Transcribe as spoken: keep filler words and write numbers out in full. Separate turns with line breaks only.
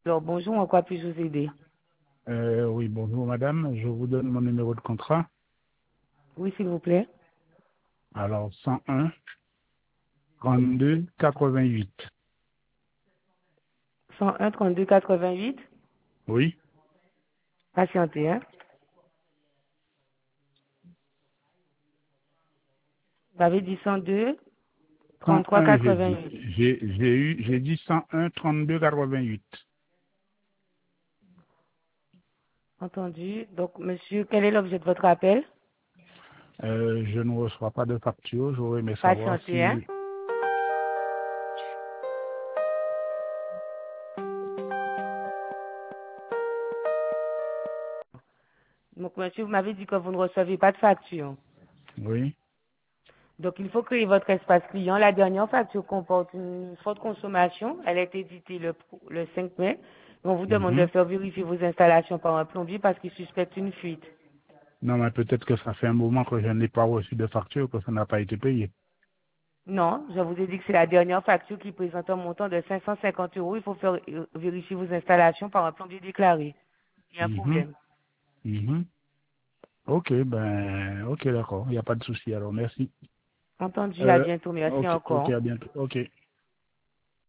Alors, bonjour, en quoi puis-je vous aider?
Euh, oui, bonjour madame, je vous donne mon numéro de contrat.
Oui, s'il vous plaît.
Alors, cent un trente-deux quatre-vingt-huit.
cent un trente-deux quatre-vingt-huit.
Oui,
Patientez, hein. Vous avez dit cent deux trente-trois
cent un j'ai dit.
quatre-vingt-huit.
J'ai j'ai eu, j'ai dit cent un trente-deux quatre-vingt-huit.
Entendu. Donc, monsieur, quel est l'objet de votre appel?
Euh, je ne reçois pas de facture, j'aurais aimé savoir
Patientez, hein.
si...
Donc, monsieur, vous m'avez dit que vous ne recevez pas de facture.
Oui.
Donc, il faut créer votre espace client. La dernière facture comporte une forte consommation. Elle a été éditée le, le cinq mai. On vous demande de
Mhm.
faire vérifier vos installations par un plombier parce qu'il suspecte une fuite.
Non, mais peut-être que ça fait un moment que je n'ai pas reçu de facture, que ça n'a pas été payé.
Non, je vous ai dit que c'est la dernière facture qui présente un montant de cinq cent cinquante euros. Il faut faire euh, vérifier vos installations par un plombier déclaré. Il y a un
Mhm.
problème.
Mhm. Ok, ben, ok, d'accord, il n'y a pas de souci, alors merci.
Entendu, à
Euh,
bientôt. Merci
ok, ok,
encore.
à bientôt. Ok.